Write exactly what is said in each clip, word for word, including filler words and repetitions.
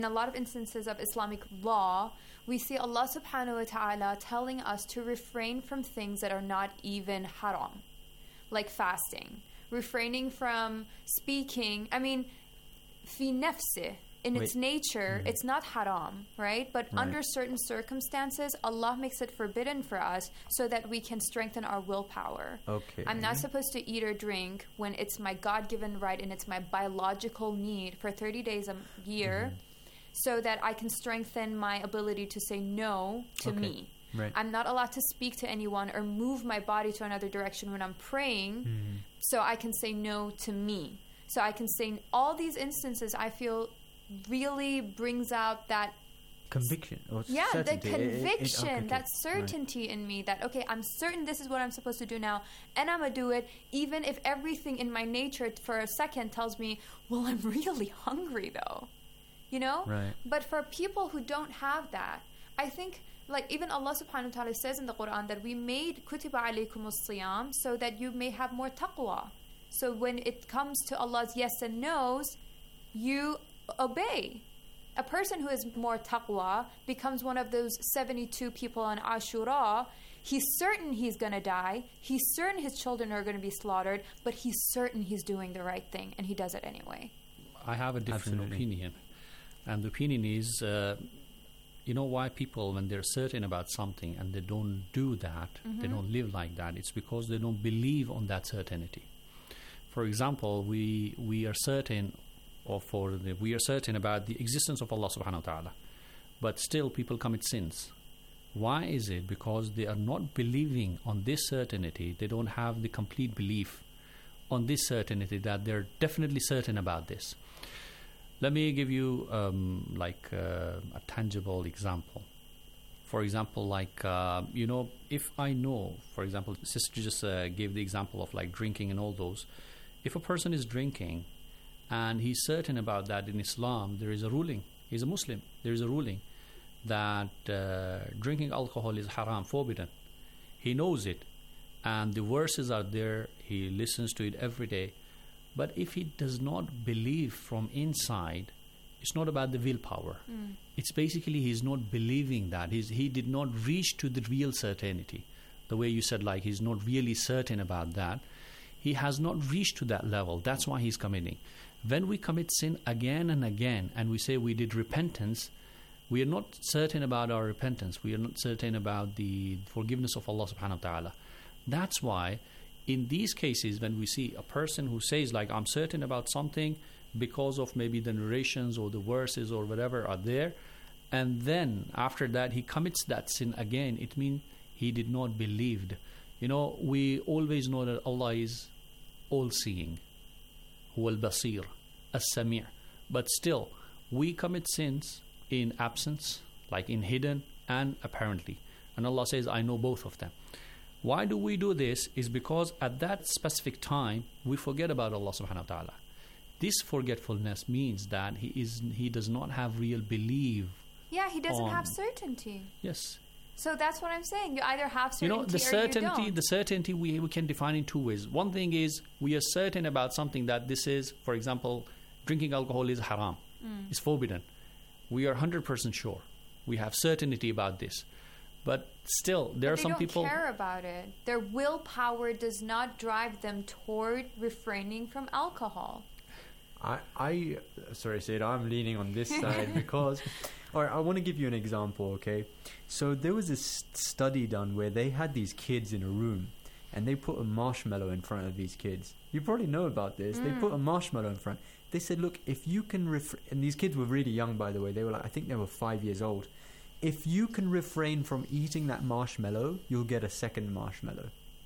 In a lot of instances of Islamic law, we see Allah subhanahu wa ta'ala telling us to refrain from things that are not even haram, like fasting, refraining from speaking. I mean, fi nafsih, in Wait. its nature, mm-hmm. it's not haram, right? But right. under certain circumstances, Allah makes it forbidden for us so that we can strengthen our willpower. Okay. I'm not supposed to eat or drink when it's my God-given right and it's my biological need for thirty days a year, mm-hmm. so that I can strengthen my ability to say no to okay. me. Right. I'm not allowed to speak to anyone or move my body to another direction when I'm praying, mm-hmm. so I can say no to me. So I can say all these instances, I feel, really brings out that conviction or yeah certainty. the conviction, it, it, okay, that certainty right. in me that, okay, I'm certain this is what I'm supposed to do now, and I'm gonna do it even if everything in my nature for a second tells me, well, I'm really hungry though, you know. Right. But for people who don't have that, I think, like, even Allah subhanahu wa ta'ala says in the Quran that we made kutiba alaykumus siyam so that you may have more taqwa. So when it comes to Allah's yes and no's, you obey. A person who is more taqwa becomes one of those seventy-two people on Ashura. He's certain he's going to die. He's certain his children are going to be slaughtered, but he's certain he's doing the right thing, and he does it anyway. I have a different Absolutely. opinion. And the opinion is, uh, you know why people, when they're certain about something and they don't do that, mm-hmm. they don't live like that, it's because they don't believe on that certainty. For example, we we are certain or for the, we are certain about the existence of Allah subhanahu wa ta'ala, but still people commit sins. Why is it? Because they are not believing on this certainty. They don't have the complete belief on this certainty that they're definitely certain about this. Let me give you um, like uh, a tangible example. For example, like, uh, you know, if I know, for example, sister just uh, gave the example of like drinking and all those. If a person is drinking and he's certain about that in Islam, there is a ruling. He's a Muslim. There is a ruling that uh, drinking alcohol is haram, forbidden. He knows it. And the verses are there. He listens to it every day. But if he does not believe from inside, it's not about the willpower. Mm. It's basically he's not believing that. He's, he did not reach to the real certainty. The way you said, like, he's not really certain about that. He has not reached to that level. That's why he's committing. When we commit sin again and again, and we say we did repentance, we are not certain about our repentance. We are not certain about the forgiveness of Allah subhanahu wa ta'ala. That's why in these cases, when we see a person who says, like, I'm certain about something because of maybe the narrations or the verses or whatever are there, and then after that he commits that sin again, it means he did not believe. You know, we always know that Allah is all-seeing, huwa al-basir, as-sami'. But still, we commit sins in absence, like in hidden and apparently. And Allah says, I know both of them. Why do we do this? Is because at that specific time, we forget about Allah subhanahu wa ta'ala. This forgetfulness means that he is he does not have real belief. Yeah, he doesn't on, have certainty. Yes. So that's what I'm saying. You either have certainty, you know, the or certainty, you don't. the certainty we, we can define in two ways. One thing is we are certain about something that this is, for example, drinking alcohol is haram. Mm. It's forbidden. We are one hundred percent sure. We have certainty about this. But still, there but are some people... they don't care about it. Their willpower does not drive them toward refraining from alcohol. I, I sorry, Sid, I'm leaning on this side because... All right, I want to give you an example, okay? So there was this study done where they had these kids in a room and they put a marshmallow in front of these kids. You probably know about this. Mm. They put a marshmallow in front. They said, look, if you can... Ref- and these kids were really young, by the way. They were like, I think they were five years old. If you can refrain from eating that marshmallow, you'll get a second marshmallow.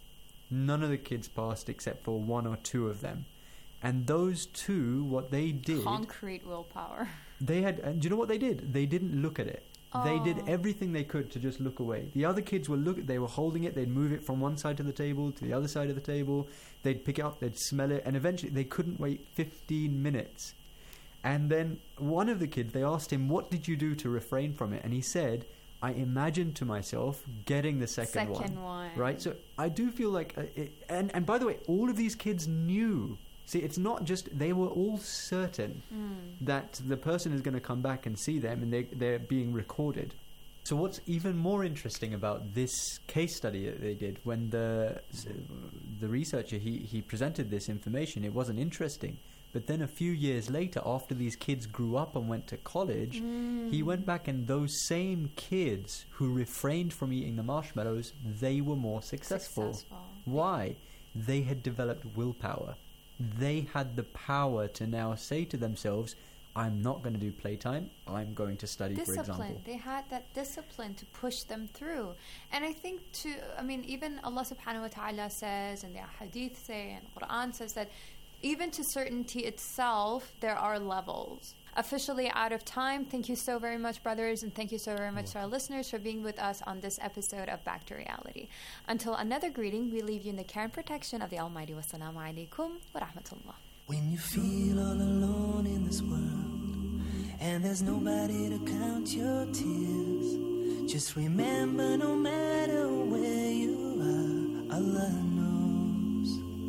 None of the kids passed except for one or two of them. And those two, what they did... Concrete willpower. They had... And do you know what they did? They didn't look at it. Oh. They did everything they could to just look away. The other kids were look. They were holding it. They'd move it from one side of the table to the other side of the table. They'd pick it up. They'd smell it. And eventually, they couldn't wait fifteen minutes. And then one of the kids, they asked him, what did you do to refrain from it? And he said, I imagined to myself getting the second, second one. one. Right? So I do feel like... Uh, it, and, and by the way, all of these kids knew See, it's not just, they were all certain Mm. that the person is going to come back and see them, and they, they're being recorded. So what's even more interesting about this case study that they did, when the the researcher, he, he presented this information, it wasn't interesting. But then a few years later, after these kids grew up and went to college, Mm. he went back, and those same kids who refrained from eating the marshmallows, they were more successful. Successful. Why? They had developed willpower. They had the power to now say to themselves, I'm not going to do playtime, I'm going to study, for Discipline. example. They had that discipline to push them through. And I think to, I mean, even Allah subhanahu wa ta'ala says, and the hadith say, and Quran says that even to certainty itself, there are levels. Officially out of time. Thank you so very much, brothers, and thank you so very much to our listeners for being with us on this episode of Back to Reality. Until another greeting, we leave you in the care and protection of the Almighty. Wassalamu alaikum wa rahmatullah. When you feel all alone in this world and there's nobody to count your tears, just remember, no matter where you are, Allah knows.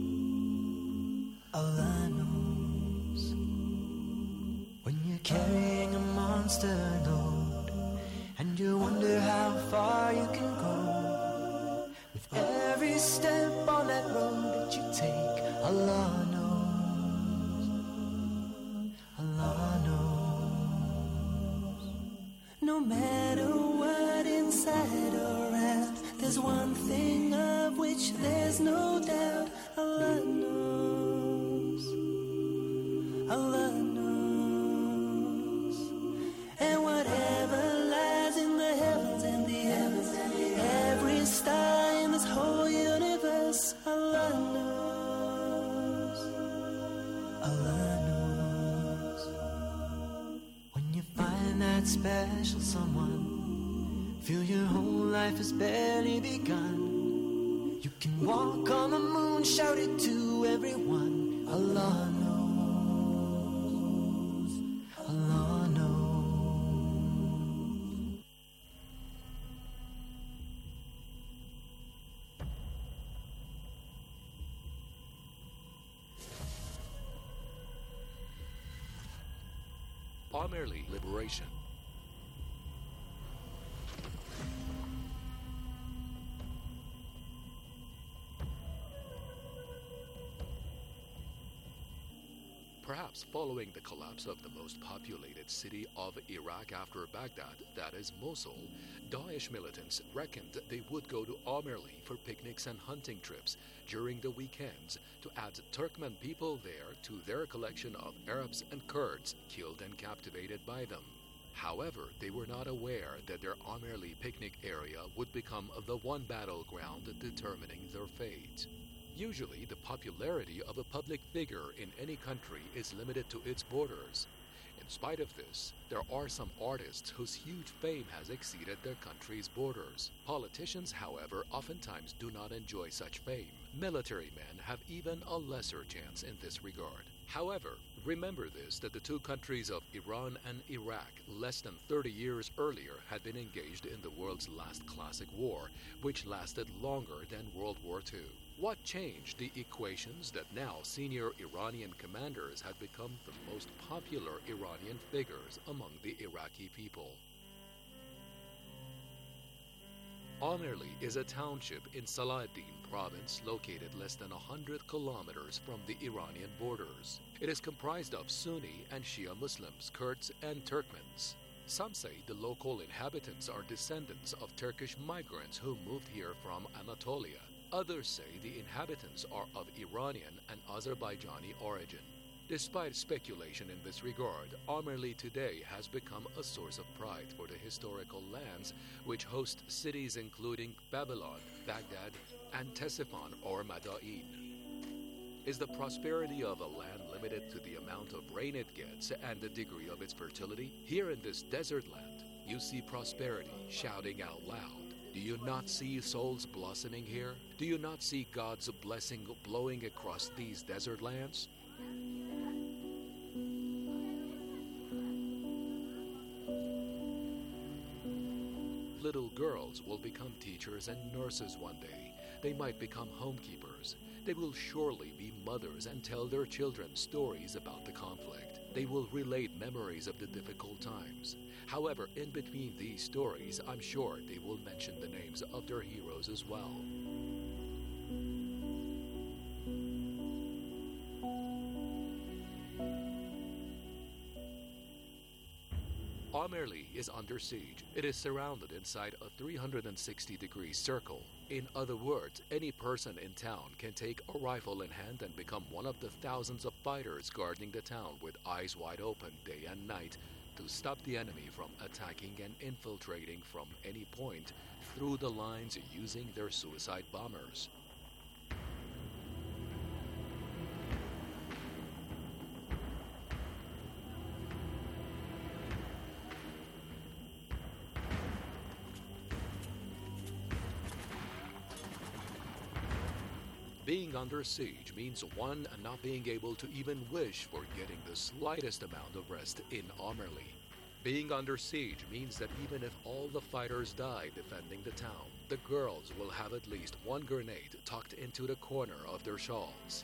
Allah knows. When you're carrying a monster load and you wonder how far you can go, with every step on that road that you take, Allah knows. Allah knows. No matter what inside or out, there's one thing of which there's no doubt. Allah knows. Allah knows. And whatever lies in the heavens and the heavens, every star in this whole universe, Allah knows. Allah knows. When you find that special someone, feel your whole life has barely begun. You can walk on the moon, shout it to everyone. Allah knows. Allah knows. Amerli Liberation. Perhaps following the collapse of the most populated city of Iraq after Baghdad, that is Mosul, Daesh militants reckoned they would go to Amerli for picnics and hunting trips during the weekends to add Turkmen people there to their collection of Arabs and Kurds killed and captivated by them. However, they were not aware that their Amerli picnic area would become the one battleground determining their fate. Usually, the popularity of a public figure in any country is limited to its borders. In spite of this, there are some artists whose huge fame has exceeded their country's borders. Politicians, however, oftentimes do not enjoy such fame. Military men have even a lesser chance in this regard. However, remember this, that the two countries of Iran and Iraq, less than thirty years earlier, had been engaged in the world's last classic war, which lasted longer than World War Two. What changed the equations that now senior Iranian commanders had become the most popular Iranian figures among the Iraqi people? Amerli is a township in Salahdin province located less than one hundred kilometers from the Iranian borders. It is comprised of Sunni and Shia Muslims, Kurds, and Turkmens. Some say the local inhabitants are descendants of Turkish migrants who moved here from Anatolia. Others say the inhabitants are of Iranian and Azerbaijani origin. Despite speculation in this regard, Amerli today has become a source of pride for the historical lands which host cities including Babylon, Baghdad, and Ctesiphon or Madain. Is the prosperity of a land limited to the amount of rain it gets and the degree of its fertility? Here in this desert land, you see prosperity shouting out loud. Do you not see souls blossoming here? Do you not see God's blessing blowing across these desert lands? Little girls will become teachers and nurses one day. they might become homekeepers. They will surely be mothers and tell their children stories about the conflict. They will relate memories of the difficult times. However, in between these stories, I'm sure they will mention the names of their heroes as well. Amerli is under siege. It is surrounded inside a three hundred sixty degree circle. In other words, any person in town can take a rifle in hand and become one of the thousands of fighters guarding the town with eyes wide open day and night to stop the enemy from attacking and infiltrating from any point through the lines using their suicide bombers. Being under siege means one not being able to even wish for getting the slightest amount of rest in Amerli. Being under siege means that even if all the fighters die defending the town, the girls will have at least one grenade tucked into the corner of their shawls.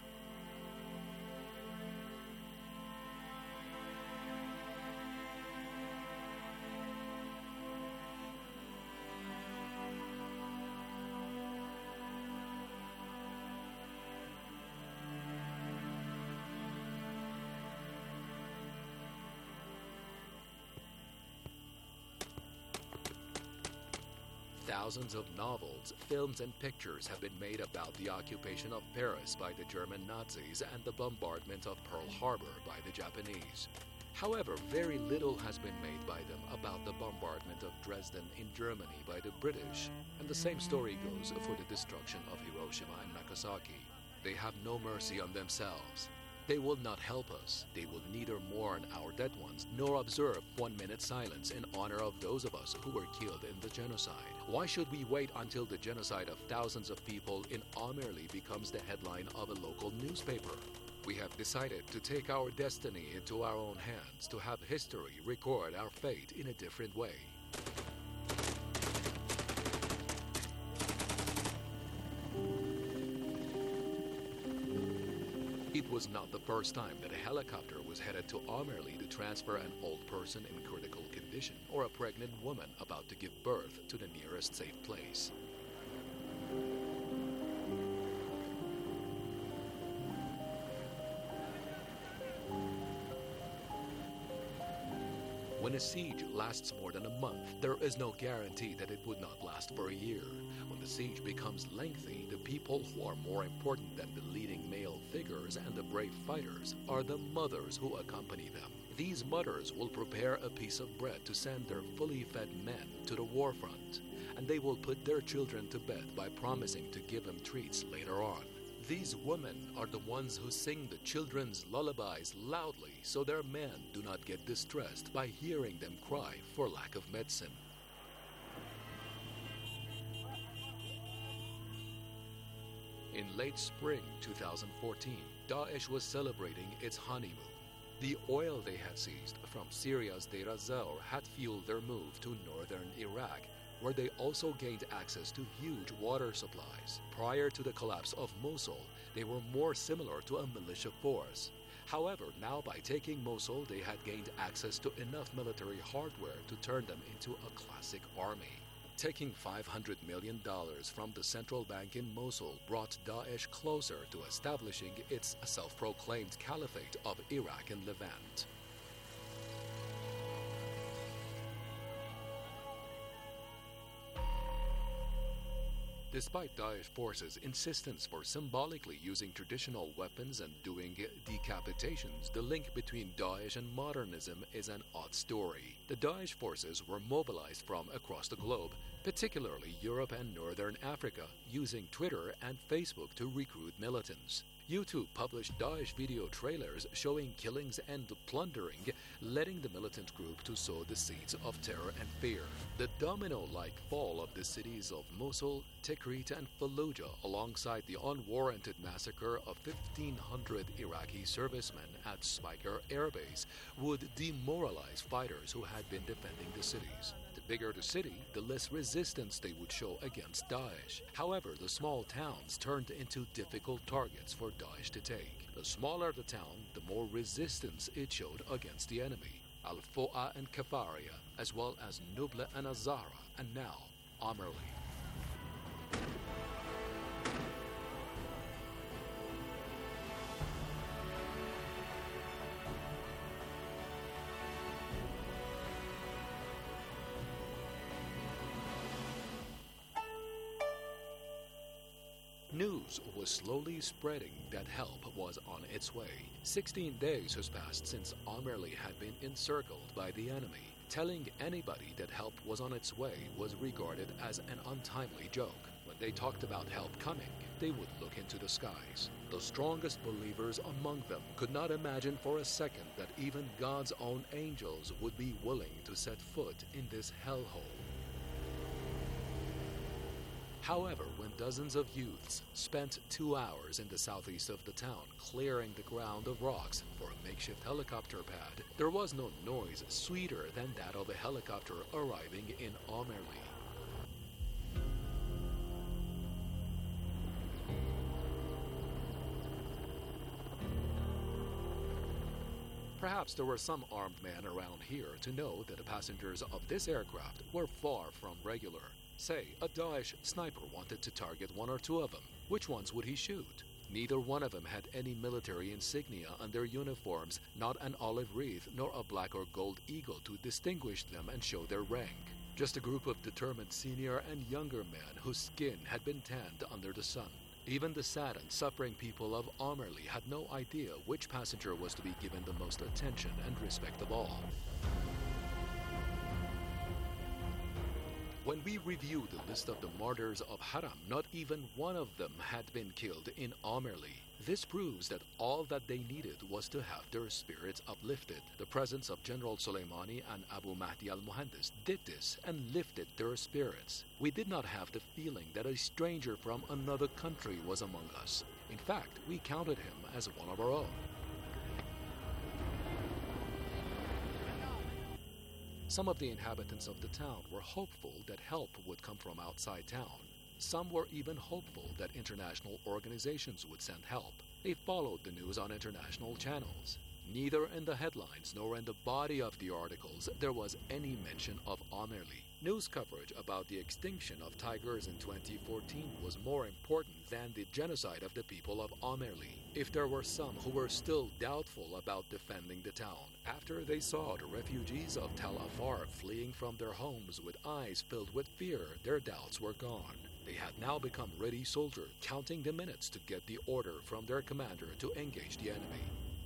Thousands of novels, films, and pictures have been made about the occupation of Paris by the German Nazis and the bombardment of Pearl Harbor by the Japanese. However, very little has been made by them about the bombardment of Dresden in Germany by the British, and the same story goes for the destruction of Hiroshima and Nagasaki. They have no mercy on themselves. They will not help us. They will neither mourn our dead ones nor observe one minute silence in honor of those of us who were killed in the genocide. Why should we wait until the genocide of thousands of people in Amerli becomes the headline of a local newspaper? We have decided to take our destiny into our own hands, to have history record our fate in a different way. It was not the first time that a helicopter was headed to Amerli to transfer an old person in critical condition or a pregnant woman about to give birth to the nearest safe place. When a siege lasts more than a month, there is no guarantee that it would not last for a year. When the siege becomes lengthy, the people who are more important than the leading male figures and the brave fighters are the mothers who accompany them. These mothers will prepare a piece of bread to send their fully fed men to the war front, and they will put their children to bed by promising to give them treats later on. These women are the ones who sing the children's lullabies loudly so their men do not get distressed by hearing them cry for lack of medicine. In late spring two thousand fourteen, Daesh was celebrating its honeymoon. The oil they had seized from Syria's Deir ez-Zor had fueled their move to northern Iraq, where they also gained access to huge water supplies. Prior to the collapse of Mosul, they were more similar to a militia force. However, now by taking Mosul, they had gained access to enough military hardware to turn them into a classic army. Taking five hundred million dollars from the central bank in Mosul brought Daesh closer to establishing its self-proclaimed caliphate of Iraq and Levant. Despite Daesh forces' insistence for symbolically using traditional weapons and doing decapitations, the link between Daesh and modernism is an odd story. The Daesh forces were mobilized from across the globe, particularly Europe and Northern Africa, using Twitter and Facebook to recruit militants. YouTube published Daesh video trailers showing killings and plundering letting the militant group to sow the seeds of terror and fear. The domino-like fall of the cities of Mosul, Tikrit, and Fallujah, alongside the unwarranted massacre of fifteen hundred Iraqi servicemen at Speicher Air Base, would demoralize fighters who had been defending the cities. The bigger the city, the less resistance they would show against Daesh. However, the small towns turned into difficult targets for Daesh to take. The smaller the town, the more resistance it showed against the enemy. Al-Fo'a and Kafaria, as well as Nubla and Azara, and now Amerli. News was slowly spreading that help was on its way. Sixteen days has passed since Amerli had been encircled by the enemy. Telling anybody that help was on its way was regarded as an untimely joke. When they talked about help coming, they would look into the skies. The strongest believers among them could not imagine for a second that even God's own angels would be willing to set foot in this hellhole. However, when dozens of youths spent two hours in the southeast of the town clearing the ground of rocks for a makeshift helicopter pad, there was no noise sweeter than that of a helicopter arriving in Amerli. Perhaps there were some armed men around here to know that the passengers of this aircraft were far from regular. Say, a Daesh sniper wanted to target one or two of them. Which ones would he shoot? Neither one of them had any military insignia on their uniforms, not an olive wreath nor a black or gold eagle to distinguish them and show their rank. Just a group of determined senior and younger men whose skin had been tanned under the sun. Even the sad and suffering people of Amerli had no idea which passenger was to be given the most attention and respect of all. When we review the list of the martyrs of Haram, not even one of them had been killed in Amerli. This proves that all that they needed was to have their spirits uplifted. The presence of General Soleimani and Abu Mahdi al-Muhandis did this and lifted their spirits. We did not have the feeling that a stranger from another country was among us. In fact, we counted him as one of our own. Some of the inhabitants of the town were hopeful that help would come from outside town. Some were even hopeful that international organizations would send help. They followed the news on international channels. Neither in the headlines nor in the body of the articles there was any mention of Amerli. News coverage about the extinction of tigers in twenty fourteen was more important than the genocide of the people of Amerli. If there were some who were still doubtful about defending the town, after they saw the refugees of Tal Afar fleeing from their homes with eyes filled with fear, their doubts were gone. They had now become ready soldiers, counting the minutes to get the order from their commander to engage the enemy.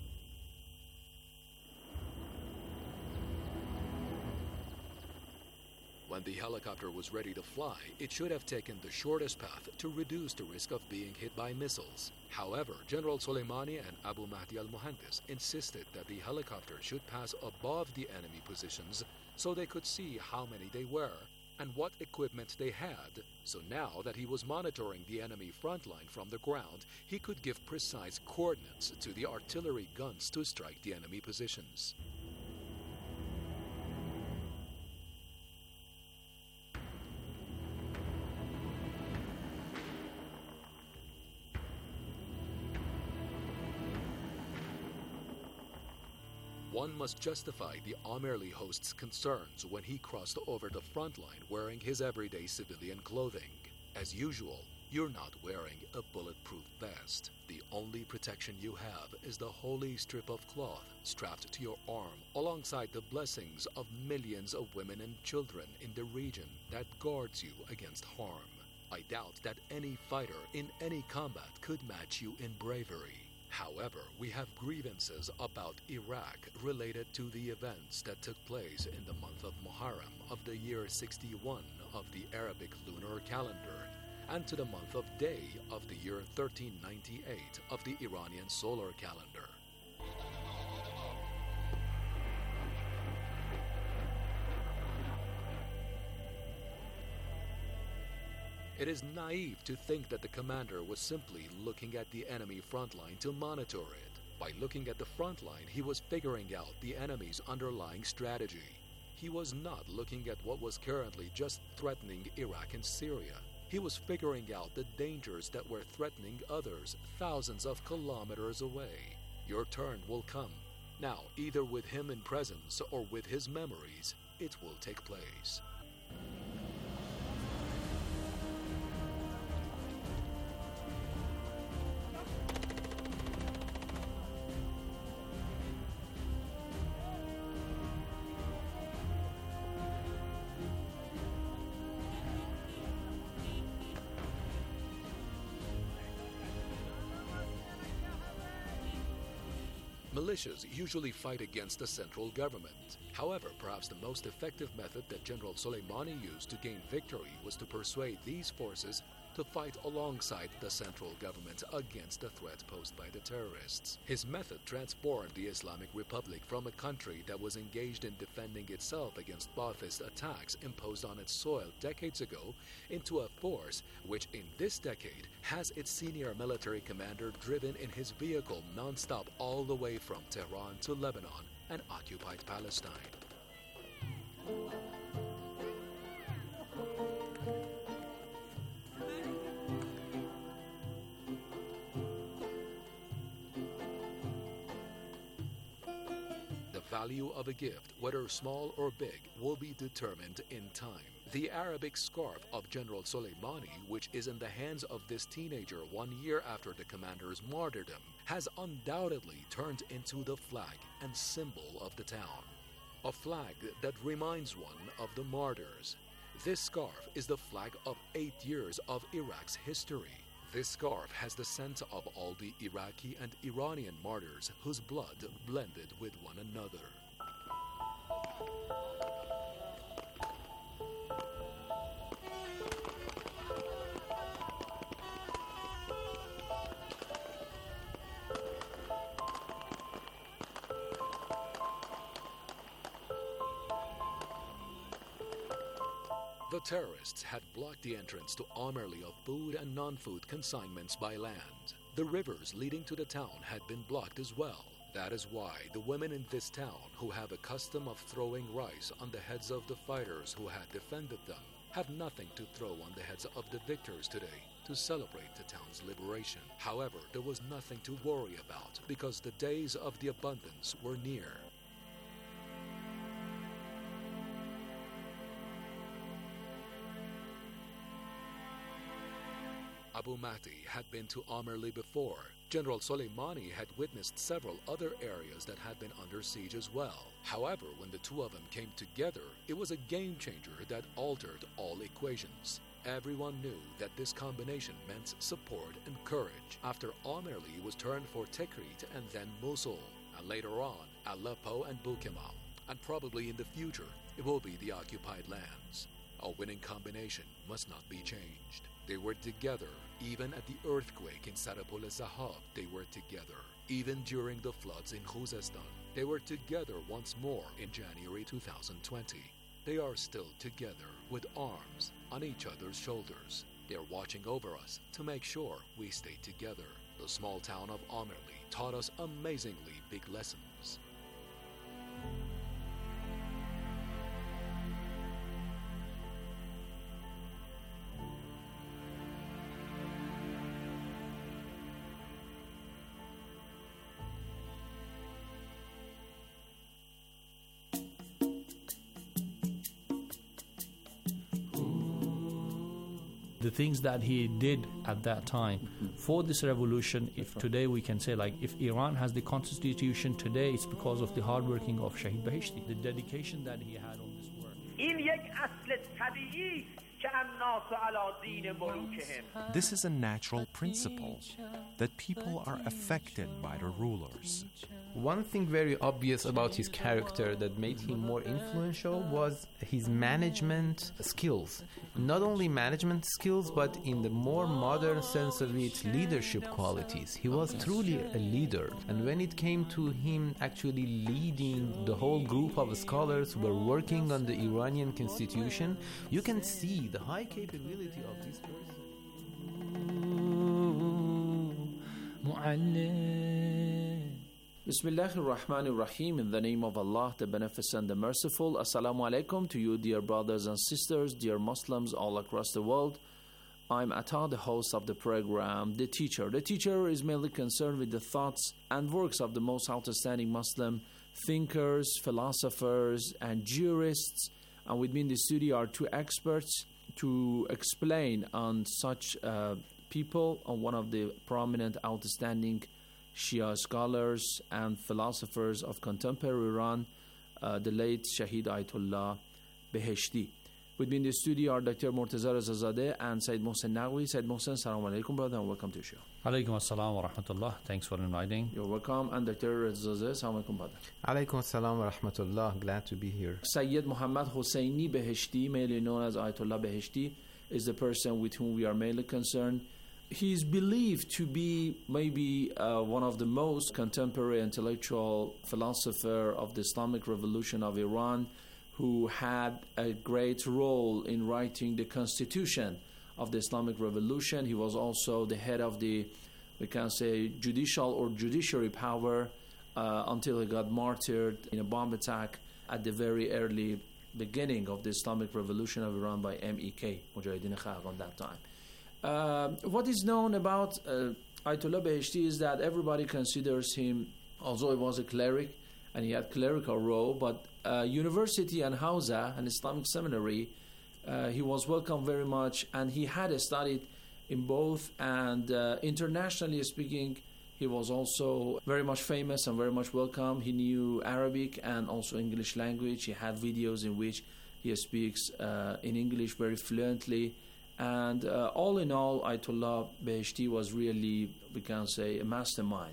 When the helicopter was ready to fly, it should have taken the shortest path to reduce the risk of being hit by missiles. However, General Soleimani and Abu Mahdi al-Muhandis insisted that the helicopter should pass above the enemy positions so they could see how many they were and what equipment they had. So now that he was monitoring the enemy front line from the ground, he could give precise coordinates to the artillery guns to strike the enemy positions. One must justify the Amerli host's concerns when he crossed over the front line wearing his everyday civilian clothing. As usual, you're not wearing a bulletproof vest. The only protection you have is the holy strip of cloth strapped to your arm alongside the blessings of millions of women and children in the region that guards you against harm. I doubt that any fighter in any combat could match you in bravery. However, we have grievances about Iraq related to the events that took place in the month of Muharram of the year sixty-one of the Arabic lunar calendar and to the month of Day of the year thirteen ninety-eight of the Iranian solar calendar. It is naive to think that the commander was simply looking at the enemy front line to monitor it. By looking at the front line, he was figuring out the enemy's underlying strategy. He was not looking at what was currently just threatening Iraq and Syria. He was figuring out the dangers that were threatening others thousands of kilometers away. Your turn will come. Now, either with him in presence or with his memories, it will take place. Militias usually fight against the central government. However, perhaps the most effective method that General Soleimani used to gain victory was to persuade these forces to fight alongside the central government against the threat posed by the terrorists. His method transformed the Islamic Republic from a country that was engaged in defending itself against Ba'athist attacks imposed on its soil decades ago into a force which in this decade has its senior military commander driven in his vehicle non-stop all the way from Tehran to Lebanon and occupied Palestine. The value of a gift, whether small or big, will be determined in time. The Arabic scarf of General Soleimani, which is in the hands of this teenager one year after the commander's martyrdom, has undoubtedly turned into the flag and symbol of the town. A flag that reminds one of the martyrs. This scarf is the flag of eight years of Iraq's history. This scarf has the scent of all the Iraqi and Iranian martyrs whose blood blended with one another. The terrorists had blocked the entrance to Amerli of food and non-food consignments by land. The rivers leading to the town had been blocked as well. That is why the women in this town, who have a custom of throwing rice on the heads of the fighters who had defended them, have nothing to throw on the heads of the victors today to celebrate the town's liberation. However, there was nothing to worry about because the days of the abundance were near. Abu Mahdi had been to Amerli before. General Soleimani had witnessed several other areas that had been under siege as well. However, when the two of them came together, it was a game changer that altered all equations. Everyone knew that this combination meant support and courage. After Amerli was turned for Tikrit and then Mosul, and later on Aleppo and Bukamal, and probably in the future it will be the occupied lands. A winning combination must not be changed. They were together. Even at the earthquake in Sarapul al-Zahab, they were together. Even during the floods in Khuzestan, they were together once more in January two thousand twenty. They are still together with arms on each other's shoulders. They are watching over us to make sure we stay together. The small town of Amerli taught us amazingly big lessons. The things that he did at that time for this revolution, if today we can say, like, if Iran has the constitution today, it's because of the hard working of Shahid Bahishti, the dedication that he had on this work. This is a natural principle, that people are affected by the rulers. One thing very obvious about his character that made him more influential was his management skills. Not only management skills, but in the more modern sense of it, leadership qualities. He was truly a leader. And when it came to him actually leading the whole group of scholars who were working on the Iranian constitution, you can see the high capability of this person. Bismillahir Rahmanir Rahim. In the name of Allah, the Beneficent, the Merciful. Assalamu alaikum to you, dear brothers and sisters, dear Muslims all across the world. I'm Atta, the host of the program, The Teacher. The Teacher is mainly concerned with the thoughts and works of the most outstanding Muslim thinkers, philosophers, and jurists. And with me in the studio are two experts to explain on such uh, people, on one of the prominent, outstanding Shia scholars and philosophers of contemporary Iran, uh, the late Shahid Ayatollah Beheshti. With me in the studio are Doctor Murtaza Rezazadeh and Sayyid Mohsen Naqvi. Sayyid Mohsen, Assalamu alaikum, brother, and welcome to the show. Alaikum assalam wa rahmatullah. Thanks for inviting. You're welcome. And Doctor Rezazadeh, Assalamu alaikum, brother. Alaikum assalam wa rahmatullah. Glad to be here. Sayyid Muhammad Hosseini Beheshti, mainly known as Ayatollah Beheshti, is the person with whom we are mainly concerned. He is believed to be maybe uh, one of the most contemporary intellectual philosopher of the Islamic Revolution of Iran, who had a great role in writing the constitution of the Islamic Revolution. He was also the head of the, we can say, judicial or judiciary power uh, until he got martyred in a bomb attack at the very early beginning of the Islamic Revolution of Iran by M E K, Mujahideen Khalq, on that time. Uh, what is known about uh, Ayatollah Beheshti is that everybody considers him, although he was a cleric and he had clerical role, but uh, university and Hausa, an Islamic seminary, uh, he was welcome very much, and he had studied in both, and uh, internationally speaking, he was also very much famous and very much welcome. He knew Arabic and also English language. He had videos in which he speaks uh, in English very fluently. And uh, all in all, Ayatollah Beheshti was really, we can say, a mastermind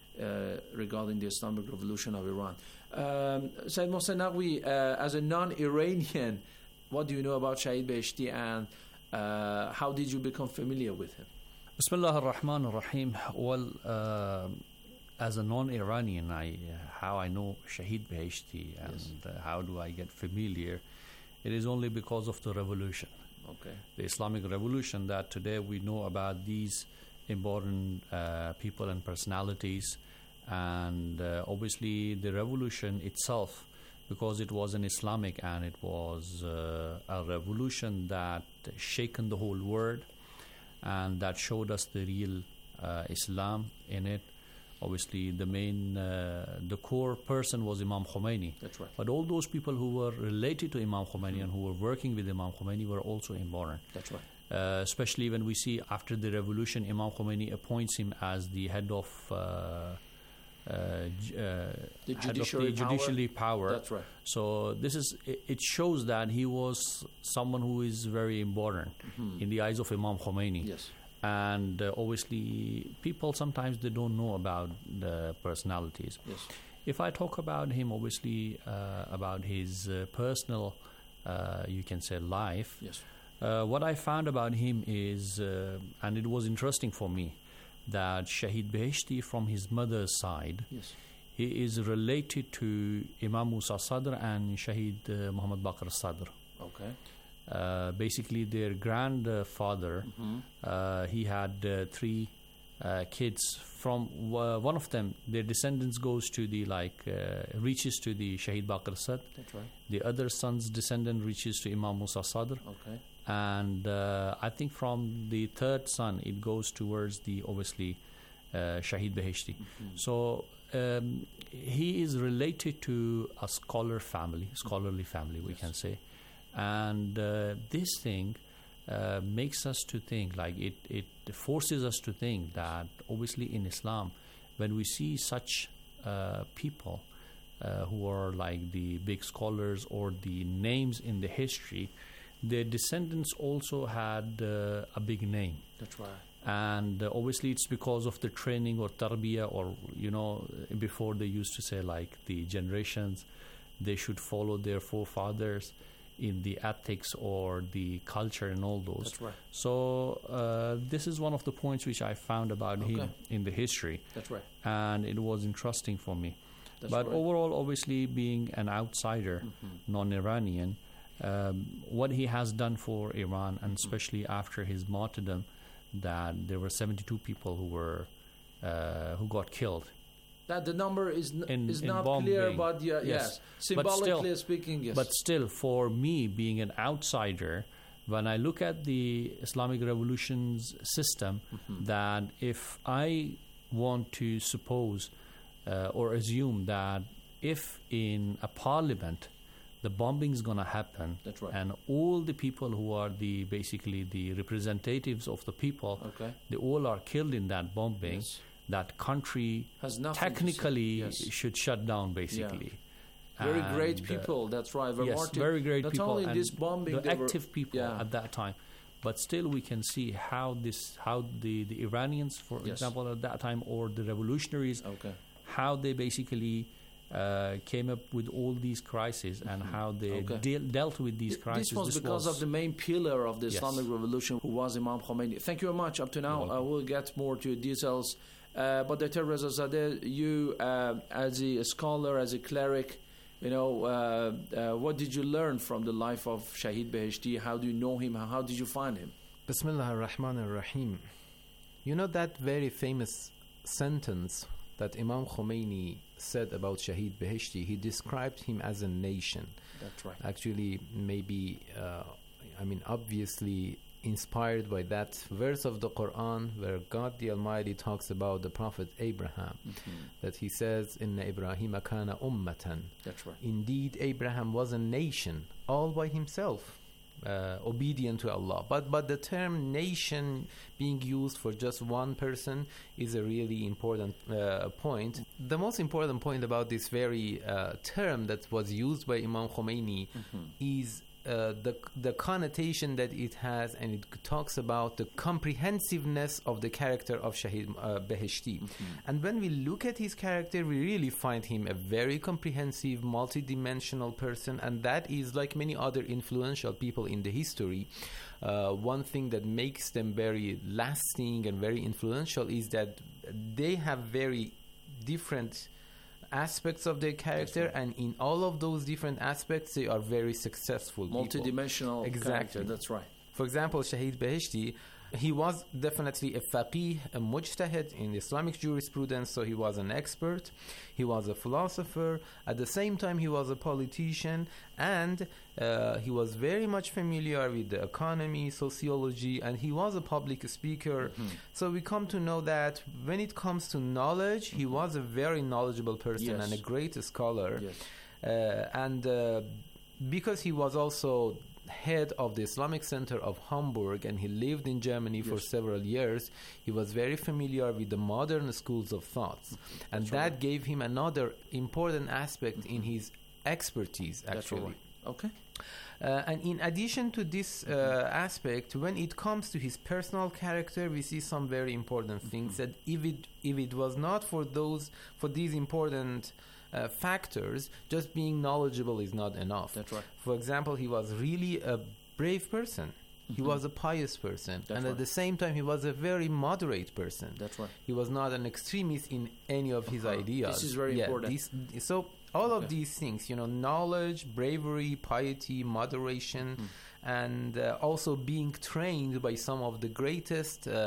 uh, regarding the Islamic Revolution of Iran. Um, Sayyid Mohsen Naqvi, uh, as a non-Iranian, what do you know about Shahid Beheshti, and uh, how did you become familiar with him? Bismillah ar-Rahman ar-Rahim. Well, uh, as a non-Iranian, I, uh, how I know Shahid Beheshti and Yes. uh, how do I get familiar, it is only because of the revolution. Okay. The Islamic Revolution, that today we know about these important uh, people and personalities, and uh, obviously the revolution itself, because it was an Islamic and it was uh, a revolution that shaken the whole world and that showed us the real uh, Islam in it. Obviously the main, uh, the core person was Imam Khomeini. That's right. But all those people who were related to Imam Khomeini and who were working with Imam Khomeini were also important. That's right. Uh, especially when we see after the revolution, Imam Khomeini appoints him as the head of uh, uh, j- uh, The head judiciary of the power. judiciary power. That's right. So this is it, it shows that he was someone who is very important Mhm. in the eyes of Imam Khomeini. Yes. And uh, obviously people sometimes they don't know about the personalities. Yes. If I talk about him, obviously uh, about his uh, personal, uh, you can say, life. Yes. Uh, what I found about him is, uh, and it was interesting for me, that Shahid Beheshti from his mother's side, Yes. he is related to Imam Musa Sadr and Shahid uh, Muhammad Baqir Sadr. Okay. Uh, basically, their grandfather, Mhm. uh, he had uh, three uh, kids. From uh, one of them, their descendants goes to the like uh, reaches to the Shahid Baqir Sadr. That's right. The other son's descendant reaches to Imam Musa Sadr. Okay. And uh, I think from the third son it goes towards the obviously uh, Shahid Beheshti. Mhm. So um, he is related to a scholar family, scholarly family, we Yes. can say, and uh, this thing uh, makes us to think, like it, it forces us to think that obviously in Islam, when we see such uh, people uh, who are like the big scholars or the names in the history, their descendants also had uh, a big name. That's right. And uh, obviously it's because of the training or tarbiyah, or you know, before they used to say like the generations, they should follow their forefathers in the ethics or the culture and all those. That's right. So uh, this is one of the points which I found about Okay. him in the history, That's right. and it was interesting for me. That's But right. overall, obviously being an outsider, Mhm. non-Iranian, um, what he has done for Iran, and especially after his martyrdom, that there were seventy-two people who were uh, who got killed. That the number is n- In- is in not bombing. clear, but yeah, Yes. yes, But symbolically still- speaking, yes. But still, for me, being an outsider, when I look at the Islamic revolution's system, Mhm. that if I want to suppose uh, or assume that if in a parliament the bombing is going to happen, That's right. and all the people who are the basically the representatives of the people, Okay. they all are killed in that bombing, Yes. that country Has nothing to say. technically Yes. should shut down, basically. Very great And, uh, people. That's right. Very yes, martyred. very great Not people. only and this bombing, the they were- active people yeah. at that time, but still we can see how this, how the, the Iranians, for Yes. example, at that time, or the revolutionaries, Okay. how they basically uh, came up with all these crises and how they Okay. deal, dealt with these Th- crises. This was because of the main pillar of the Yes. Islamic Revolution, who was Imam Khomeini. Thank you very much. Up to now, You're I will get more to details. Uh, but Doctor Reza Zadeh, you, uh, as a scholar, as a cleric, you know, uh, uh, what did you learn from the life of Shahid Beheshti? How do you know him? How, how did you find him? Bismillah ar-Rahman ar-Rahim. You know that very famous sentence that Imam Khomeini said about Shahid Beheshti? He described him as a nation. That's right. Actually, maybe, uh, I mean, obviously inspired by that verse of the Quran where God the Almighty talks about the Prophet Abraham, that he says, Inna Ibrahima kana ummatan. That's right. Indeed, Abraham was a nation all by himself, uh, obedient to Allah. But but the term nation being used for just one person is a really important uh, point. The most important point about this very uh, term that was used by Imam Khomeini is uh, the the connotation that it has, and it talks about the comprehensiveness of the character of Shahid uh, Beheshti. And when we look at his character, we really find him a very comprehensive, multidimensional person, and that is like many other influential people in the history. Uh, one thing that makes them very lasting and very influential is that they have very different aspects of their character, and in all of those different aspects they are very successful people. Multidimensional Exactly. character. That's right. For example, Shahid Beheshti, he was definitely a faqih, a mujtahid in Islamic jurisprudence, so he was an expert. He was a philosopher. At the same time, he was a politician, and uh, he was very much familiar with the economy, sociology, and he was a public speaker. Mm-hmm. So we come to know that when it comes to knowledge, he was a very knowledgeable person Yes. and a great scholar. Yes. Uh, and uh, because he was also head of the Islamic Center of Hamburg, and he lived in Germany for Yes. several years, he was very familiar with the modern schools of thought, and That's that right. gave him another important aspect in his expertise, That's actually. right. Okay. Uh, and in addition to this uh, aspect, when it comes to his personal character, we see some very important things. That if it if it was not for those for these important uh, factors, just being knowledgeable is not enough. That's right. For example, he was really a brave person. He was a pious person, That's and right. at the same time, he was a very moderate person. That's right. He was not an extremist in any of his Uh-huh. ideas. This is very Yeah, important. these- so all of Okay. these things, you know, knowledge, bravery, piety, moderation, and uh, also being trained by some of the greatest uh,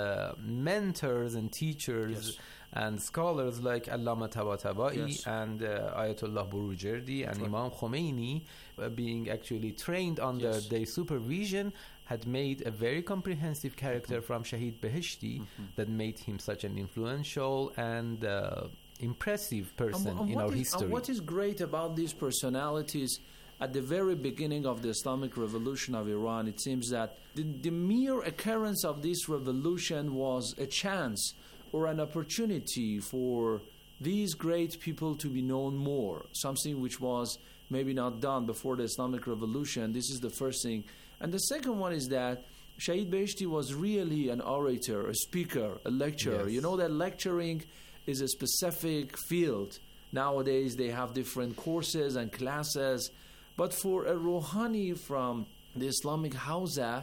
mentors and teachers Yes. and scholars like Allama Tabatabai Yes. and uh, Ayatollah Burujerdi and right. Imam Khomeini, uh, being actually trained under Yes. their supervision, had made a very comprehensive character Mm-hmm. from Shahid Beheshti that made him such an influential and uh, impressive person And wh- and in what our is- history. And what is great about these personalities at the very beginning of the Islamic Revolution of Iran, it seems that the, the mere occurrence of this revolution was a chance or an opportunity for these great people to be known more, something which was maybe not done before the Islamic Revolution. This is the first thing. And the second one is that Shahid Beheshti was really an orator, a speaker, a lecturer. Yes. You know that lecturing is a specific field. Nowadays they have different courses and classes. But for a Rouhani from the Islamic Hawza,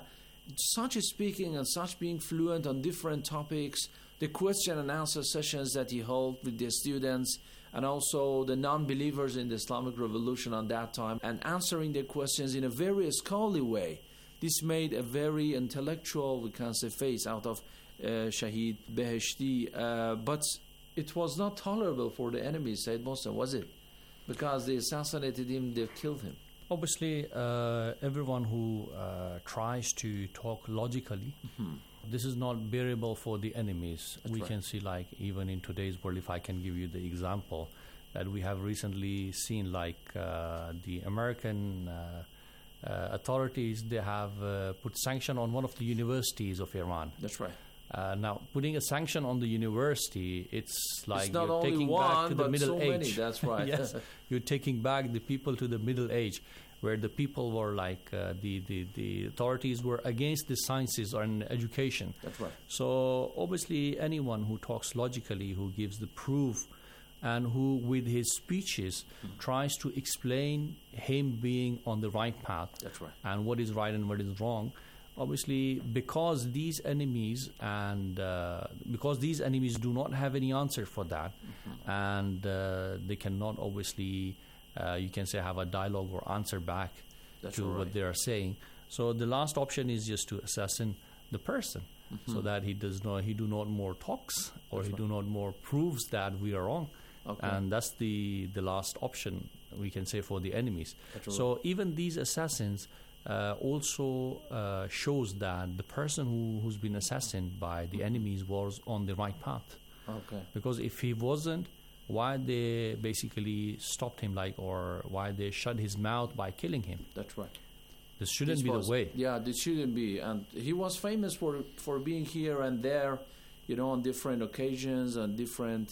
such speaking and such being fluent on different topics, the question and answer sessions that he held with the students, and also the non-believers in the Islamic Revolution on that time, and answering their questions in a very scholarly way. This made a very intellectual, we can say, face out of uh, Shahid Beheshti, uh, but it was not tolerable for the enemies, Sayyid Mohsen, was it? Because they assassinated him, they killed him. Obviously, uh, everyone who uh, tries to talk logically, Mm-hmm. this is not bearable for the enemies. That's we right. can see, like, even in today's world, if I can give you the example, that we have recently seen, like, uh, the American uh, uh, authorities, they have uh, put sanction on one of the universities of Iran. That's right. Uh, now, putting a sanction on the university, it's like It's not you're only taking one, back to the but middle so age. many, that's right. Yes, you're taking back the people to the middle age, where the people were like, uh, the, the, the authorities were against the sciences and education. That's right. So, obviously, anyone who talks logically, who gives the proof, and who, with his speeches, Mm-hmm. tries to explain him being on the right path, That's right. and what is right and what is wrong. Obviously, because these enemies and uh, because these enemies do not have any answer for that, Mm-hmm. and uh, they cannot obviously, uh, you can say, have a dialogue or answer back That's to right. what they are saying. So the last option is just to assassinate the person, so that he does not, he do not more talks, or That's he right. do not more proves that we are wrong. Okay. And that's the the last option, we can say, for the enemies. That's So even these assassins uh, also uh, shows that the person who, who's been assassinated by the enemies was on the right path. Okay. Because if he wasn't, why they basically stopped him, like, or why they shut his mouth by killing him? That's right. This shouldn't This be was- the way. Yeah, this shouldn't be. And he was famous for for being here and there, you know, on different occasions and different.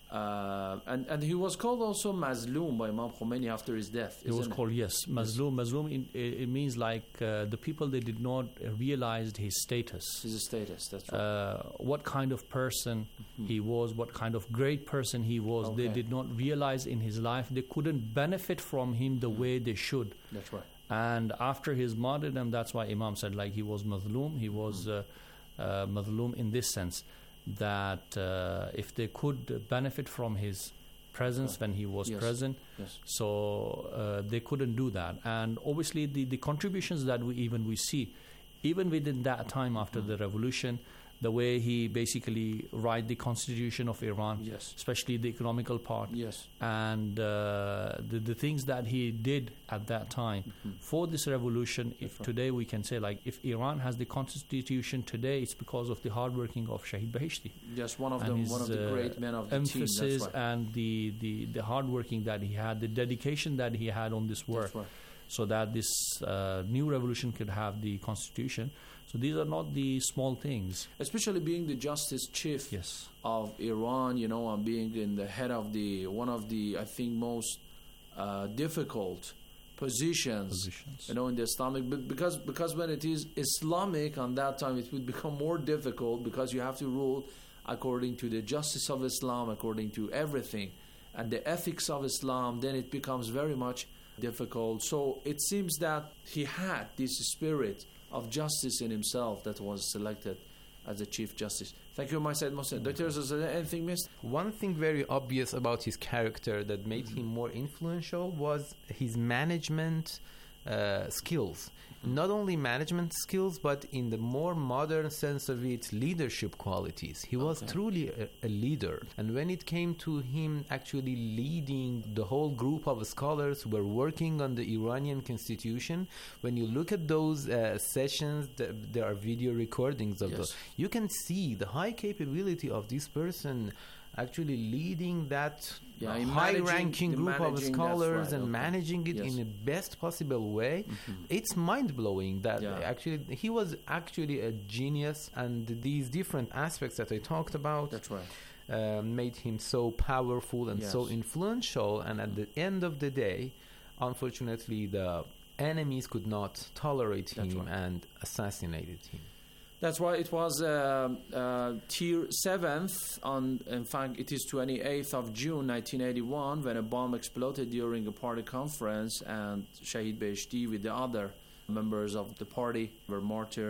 Uh, and and he was called also Mazloom by Imam Khomeini after his death. It was isn't called, yes, Mazloom. Mazloom, in, it, it means like uh, the people, they did not realize his status. His status. That's right. Uh, what kind of person he was, what kind of great person he was. They Okay. did not realize in his life, they couldn't benefit from him the way they should. That's right. And after his martyrdom, that's why Imam said, like, he was Mazloom. He was uh, uh, Mazloom in this sense, that uh, if they could benefit from his presence when he was Yes. present, Yes. so uh, they couldn't do that. And obviously the, the contributions that we even we see, even within that time after the revolution, the way he basically write the constitution of Iran, Yes. especially the economical part, Yes. and uh, the, the things that he did at that time for this revolution. If right. today we can say, like, if Iran has the constitution today, it's because of the hard working of Shahid Beheshti. Yes. One of And them. his, One of the uh, great men of the team. emphasis That's right. and the, the, the hard working that he had, the dedication that he had on this work, That's right. so that this uh, new revolution could have the constitution. So these are not the small things. Especially being the justice chief Yes. of Iran, you know, and being in the head of the one of the I think most uh, difficult positions, Positions. you know, in the Islamic, but because because when it is Islamic on that time, it would become more difficult because you have to rule according to the justice of Islam, according to everything, and the ethics of Islam. Then it becomes very much difficult. So it seems that he had this spirit of justice in himself that was selected as the Chief Justice. Thank you, my Sayyid Mohsen. Doctor, is there anything missed? One thing very obvious about his character that made him more influential was his management uh, skills. Not only management skills, but in the more modern sense of it, leadership qualities. He was Okay. truly a, a leader. And when it came to him actually leading the whole group of scholars who were working on the Iranian constitution, when you look at those uh, sessions, th- there are video recordings of Yes. those. You can see the high capability of this person actually leading that Yeah, uh, in high-ranking managing- group of managing, that's scholars right, and okay. managing it Yes. in the best possible way. It's mind-blowing that Yeah. actually he was actually a genius, and these different aspects that I talked about That's right. uh, made him so powerful and so Yes. influential. And at the end of the day, unfortunately, the enemies could not tolerate That's him right. and assassinated him. That's why it was uh, uh, tier seventh on, in fact, it is twenty-eighth of June nineteen eighty-one when a bomb exploded during a party conference and Shahid Beheshti with the other members of the party were martyred.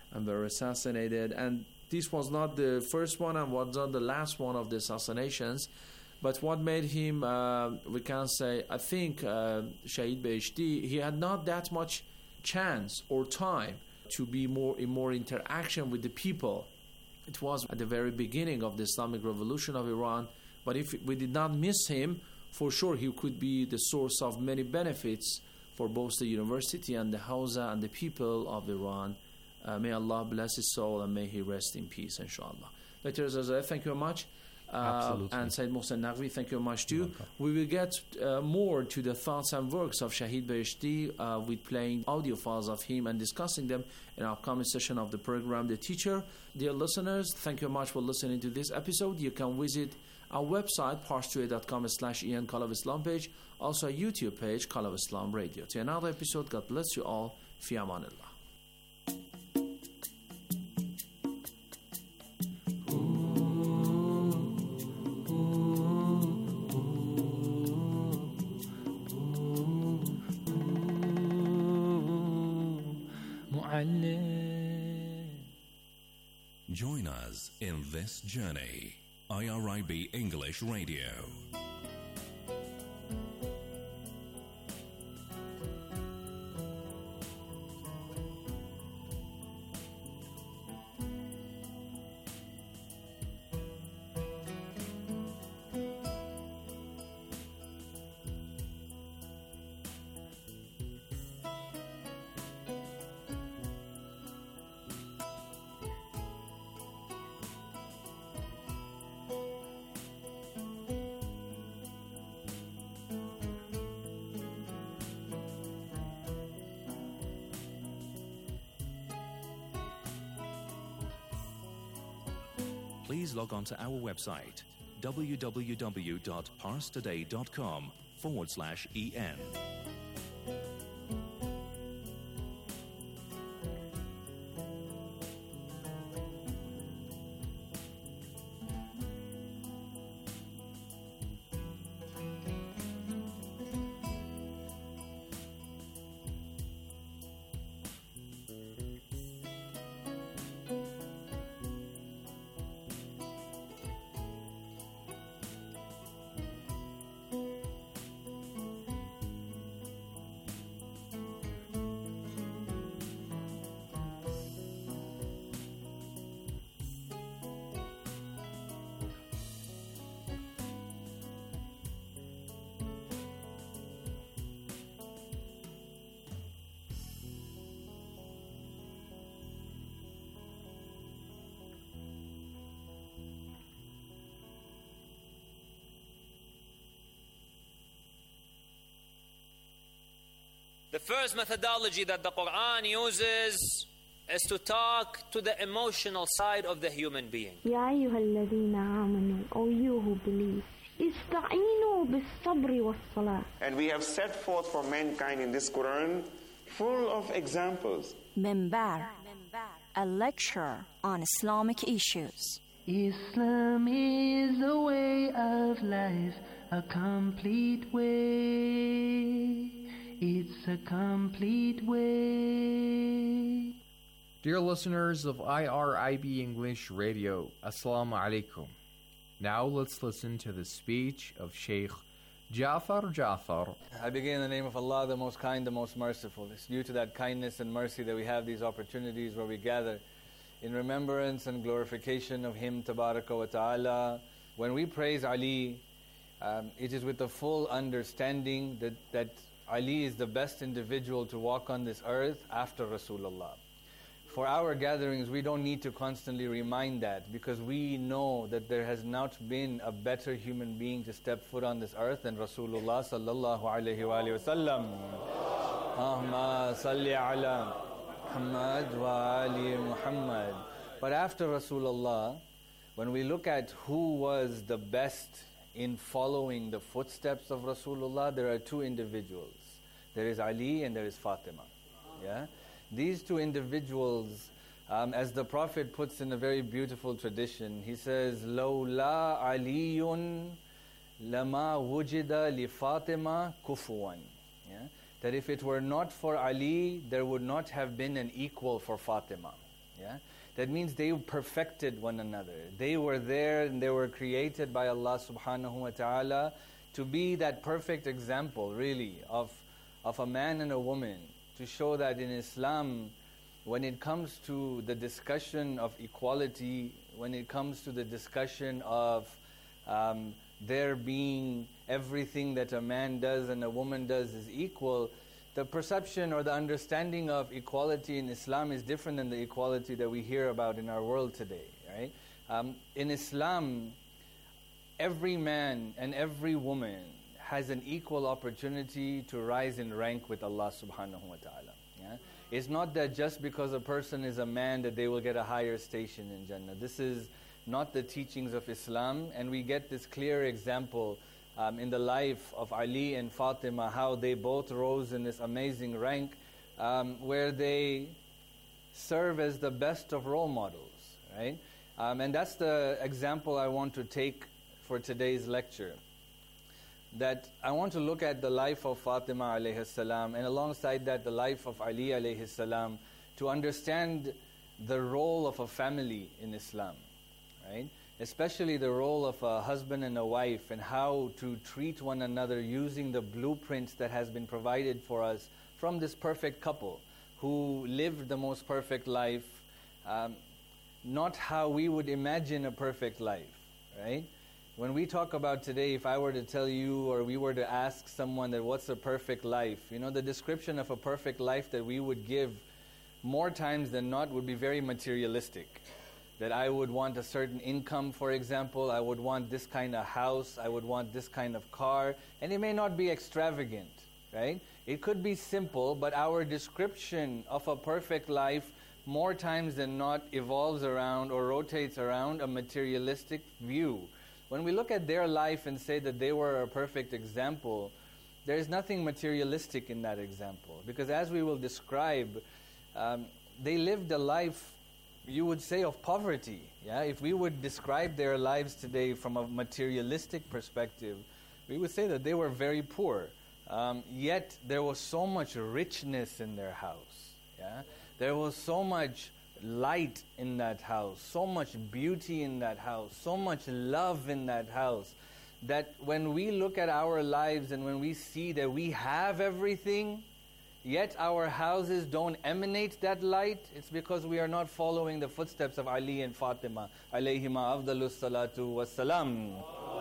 and were assassinated. And this was not the first one and was not the last one of the assassinations. But what made him, uh, we can say, I think, uh, Shahid Beheshti, he had not that much chance or time to be more in more interaction with the people. It was at the very beginning of the Islamic Revolution of Iran. But if we did not miss him, for sure he could be the source of many benefits for both the university and the Hawza and the people of Iran. Uh, may Allah bless his soul and may he rest in peace, inshallah. Doctor Azazah, thank you very much. Uh, Absolutely. And Sayyid Mohsen Naqvi, thank you very much too. We will get uh, more to the thoughts and works of Shahid Beheshti uh, with playing audio files of him and discussing them in our upcoming session of the program, The Teacher. Dear listeners, thank you very much for listening to this episode. You can visit our website, parstoday dot com slash Ian Call of Islam page, also a YouTube page, Call of Islam Radio. To another episode, God bless you all. Fi amanillah. Join us in this journey. I R I B English Radio. Please log on to our website, www.parstoday.com forward slash EN. The first methodology that the Quran uses is to talk to the emotional side of the human being. يا أيها الذين آمنوا, O you who believe, استعينوا بالصبر والصلاة. And we have set forth for mankind in this Quran full of examples. Minbar, a lecture on Islamic issues. Islam is a way of life, a complete way. It's a complete way. Dear listeners of I R I B English Radio, Assalamu alaikum. Now let's listen to the speech of Sheikh Jafar Jafar. I begin in the name of Allah, the most kind, the most merciful. It's due to that kindness and mercy that we have these opportunities where we gather in remembrance and glorification of Him, Tabaraka wa Ta'ala. When we praise Ali, um, it is with the full understanding that, that Ali is the best individual to walk on this earth after Rasulullah. For our gatherings, we don't need to constantly remind that, because we know that there has not been a better human being to step foot on this earth than Rasulullah sallallahu alayhi wa sallam. Allahumma salli ala Muhammad wa ali Muhammad. But after Rasulullah, when we look at who was the best in following the footsteps of Rasulullah, there are two individuals. There is Ali and there is Fatima. Yeah? These two individuals, um, as the Prophet puts in a very beautiful tradition, he says, لَوْلَا عَلِيٌّ لَمَا وُجِدَ لِفَاطِمَةَ كُفُوًا. Yeah? That if it were not for Ali, there would not have been an equal for Fatima. Yeah? That means they perfected one another. They were there and they were created by Allah subhanahu wa ta'ala to be that perfect example, really, of, of a man and a woman, to show that in Islam, when it comes to the discussion of equality, when it comes to the discussion of um, there being everything that a man does and a woman does is equal, the perception or the understanding of equality in Islam is different than the equality that we hear about in our world today, right? Um, in Islam, every man and every woman has an equal opportunity to rise in rank with Allah subhanahu wa ta'ala. Yeah? It's not that just because a person is a man that they will get a higher station in Jannah. This is not the teachings of Islam, and we get this clear example Um, in the life of Ali and Fatima, how they both rose in this amazing rank um, where they serve as the best of role models, right? Um, and that's the example I want to take for today's lecture. That I want to look at the life of Fatima alayhi salam, and alongside that the life of Ali alayhi salam, to understand the role of a family in Islam, right? Especially the role of a husband and a wife, and how to treat one another using the blueprints that has been provided for us from this perfect couple who lived the most perfect life, um, not how we would imagine a perfect life, right? When we talk about today, if I were to tell you or we were to ask someone that what's a perfect life, you know, the description of a perfect life that we would give more times than not would be very materialistic. That I would want a certain income, for example, I would want this kind of house, I would want this kind of car, and it may not be extravagant, right? It could be simple, but our description of a perfect life more times than not evolves around or rotates around a materialistic view. When we look at their life and say that they were a perfect example, there is nothing materialistic in that example. Because as we will describe, um, they lived a life, you would say, of poverty. Yeah, if we would describe their lives today from a materialistic perspective, we would say that they were very poor. Um, yet there was so much richness in their house. Yeah, there was so much light in that house, so much beauty in that house, so much love in that house, that when we look at our lives and when we see that we have everything, yet our houses don't emanate that light, it's because we are not following the footsteps of Ali and Fatima alayhima afdalus salatu wassalam.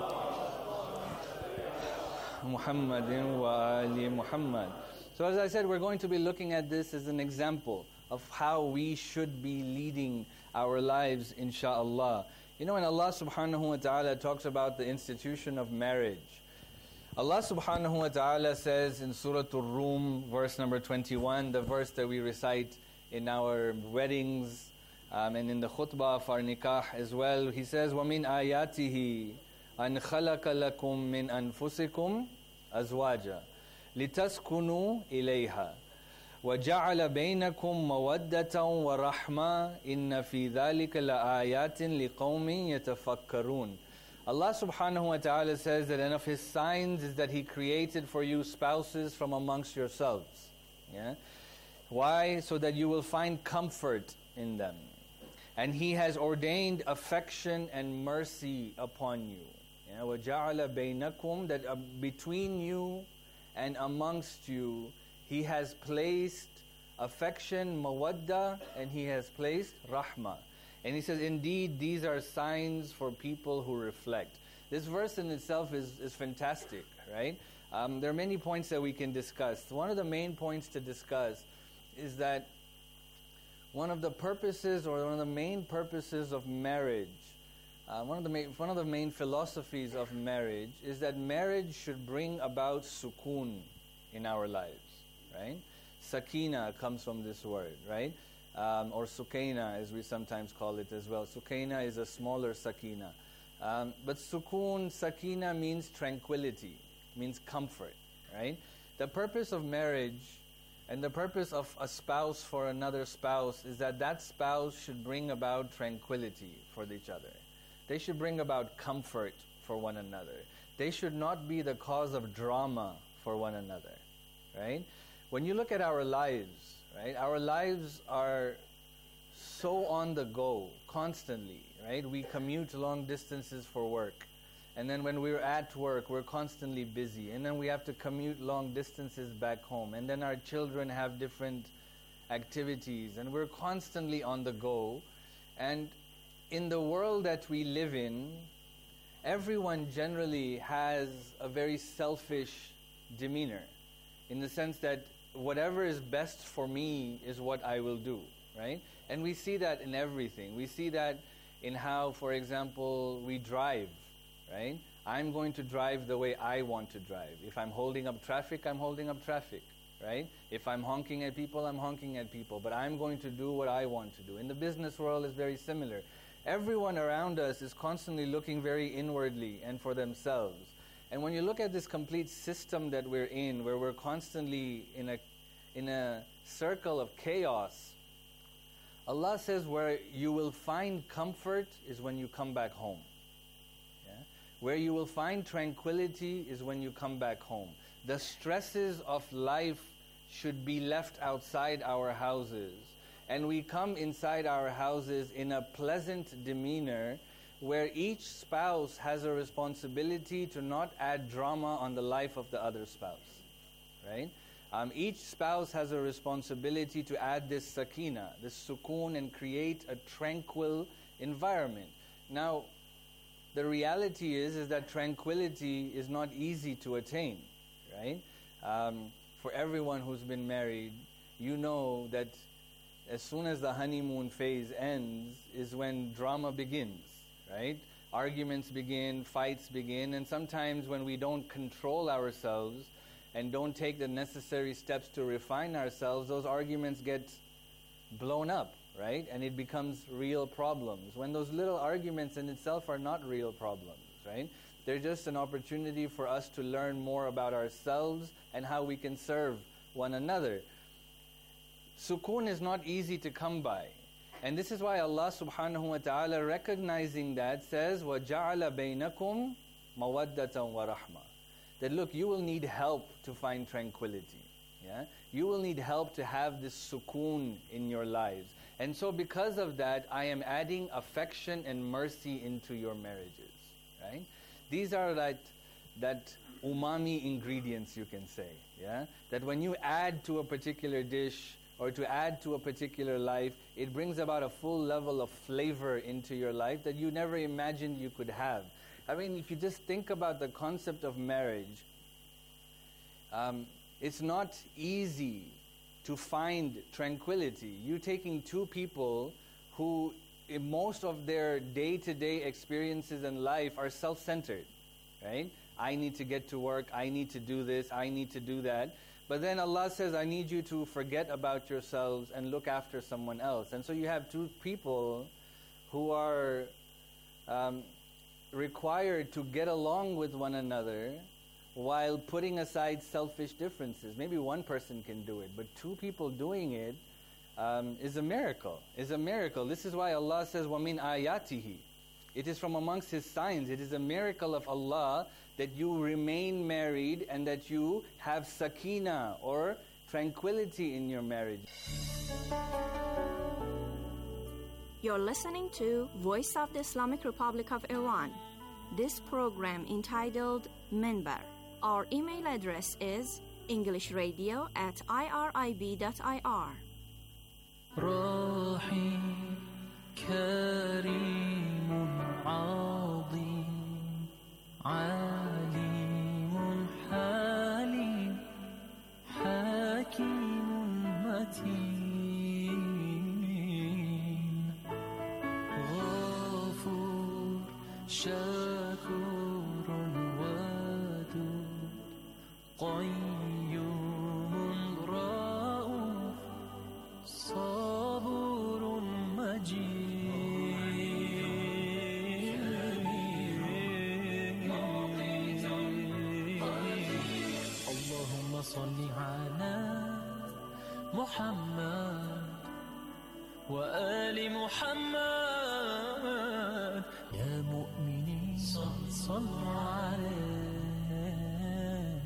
Muhammadin wa ali Muhammad. So as I said, we're going to be looking at this as an example of how we should be leading our lives, insha'Allah. You know, when Allah subhanahu wa ta'ala talks about the institution of marriage, Allah subhanahu wa ta'ala says in Surah Ar-Rum, verse number twenty-one, the verse that we recite in our weddings um, and in the khutbah of our nikah as well, He says, وَمِنْ آيَاتِهِ أَنْ خَلَقَ لَكُم مِّنْ أَنفُسِكُمْ أَزْوَاجًا لِتَسْكُنُوا إِلَيْهَا وَجَعَلَ بَيْنَكُمْ مَوَدَّةً وَرَحْمَةً إِنَّ فِي ذَلِكَ لَآيَاتٍ لِقَوْمٍ يَتَفَكَّرُونَ. Allah subhanahu wa ta'ala says that one of His signs is that He created for you spouses from amongst yourselves. Yeah? Why? So that you will find comfort in them. And He has ordained affection and mercy upon you. Yeah? وَجَعَلَ بَيْنَكُمْ, that uh, between you and amongst you, He has placed affection, mawadda, and He has placed rahmah. And He says, indeed, these are signs for people who reflect. This verse in itself is, is fantastic, right? Um, there are many points that we can discuss. One of the main points to discuss is that one of the purposes, or one of the main purposes of marriage, uh, one of the main, one of the main philosophies of marriage is that marriage should bring about sukoon in our lives, right? Sakina comes from this word, right? Um, or sukaina, as we sometimes call it as well. Sukaina is a smaller sakina. Um, but sukoon, sakina means tranquility, means comfort, right? The purpose of marriage and the purpose of a spouse for another spouse is that that spouse should bring about tranquility for each other. They should bring about comfort for one another. They should not be the cause of drama for one another, right? When you look at our lives, right, our lives are so on the go, constantly, right? We commute long distances for work. And then when we're at work, we're constantly busy. And then we have to commute long distances back home. And then our children have different activities. And we're constantly on the go. And in the world that we live in, everyone generally has a very selfish demeanor, in the sense that whatever is best for me is what I will do, right? And we see that in everything. We see that in how, for example, we drive, right? I'm going to drive the way I want to drive. If I'm holding up traffic, I'm holding up traffic, right? If I'm honking at people, I'm honking at people. But I'm going to do what I want to do. In the business world, it's very similar. Everyone around us is constantly looking very inwardly and for themselves. And when you look at this complete system that we're in, where we're constantly in a in a circle of chaos, Allah says where you will find comfort is when you come back home. Yeah? Where you will find tranquility is when you come back home. The stresses of life should be left outside our houses. And we come inside our houses in a pleasant demeanor, where each spouse has a responsibility to not add drama on the life of the other spouse, right? Um, each spouse has a responsibility to add this sakina, this sukoon, and create a tranquil environment. Now, the reality is, is that tranquility is not easy to attain, right? Um, for everyone who's been married, you know that as soon as the honeymoon phase ends is when drama begins, right? Arguments begin, fights begin, and sometimes when we don't control ourselves and don't take the necessary steps to refine ourselves, those arguments get blown up, right? And it becomes real problems, when those little arguments in itself are not real problems, right? They're just an opportunity for us to learn more about ourselves and how we can serve one another. Sukoon is not easy to come by. And this is why Allah subhanahu wa ta'ala, recognizing that, says, وَجَعَلَ بَيْنَكُمْ مَوَدَّةً وَرَحْمَةً. That look, you will need help to find tranquility. Yeah? You will need help to have this sukoon in your lives. And so because of that, I am adding affection and mercy into your marriages. Right? These are that, that umami ingredients, you can say. Yeah? That when you add to a particular dish, or to add to a particular life, it brings about a full level of flavor into your life that you never imagined you could have. I mean, if you just think about the concept of marriage, um, it's not easy to find tranquility. You're taking two people who, in most of their day-to-day experiences in life, are self-centered, right? I need to get to work, I need to do this, I need to do that. But then Allah says, I need you to forget about yourselves and look after someone else. And so you have two people who are um, required to get along with one another while putting aside selfish differences. Maybe one person can do it, but two people doing it um, is a miracle. Is a miracle. This is why Allah says, وَمِنْ آيَاتِهِ. It is from amongst His signs. It is a miracle of Allah that you remain married and that you have sakina, or tranquility, in your marriage. You're listening to Voice of the Islamic Republic of Iran. This program entitled Minbar. Our email address is englishradio at irib dot I R. Rahim, Kareem, Azim, Alim, Halim, Hakim, Mateen, Ghafur, Shakur, Wadud, Qayyum, Ra'uf, Sabur, Majid. صل على محمد وآل محمد يا مؤمنين صلوا عليه.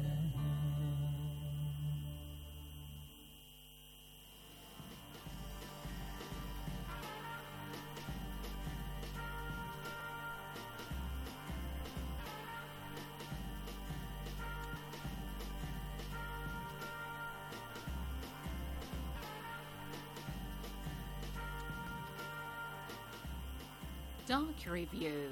Doc Review.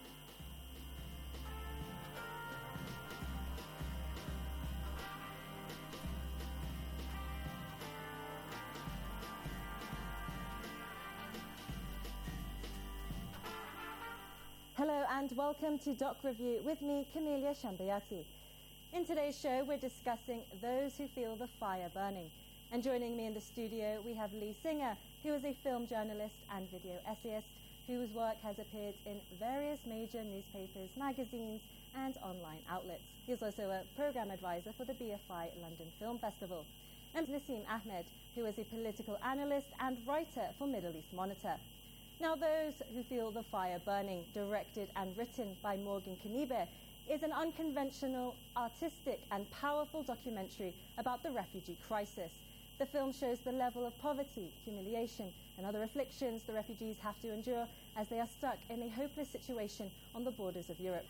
Hello and welcome to Doc Review with me, Camelia Shambayati. In today's show, we're discussing those who feel the fire burning. And joining me in the studio, we have Lee Singer, who is a film journalist and video essayist, whose work has appeared in various major newspapers, magazines, and online outlets. He is also a program advisor for the B F I London Film Festival. And Nassim Ahmed, who is a political analyst and writer for Middle East Monitor. Now, Those Who Feel the Fire Burning, directed and written by Morgan Kanibe, is an unconventional, artistic and powerful documentary about the refugee crisis. The film shows the level of poverty, humiliation and other afflictions the refugees have to endure as they are stuck in a hopeless situation on the borders of Europe.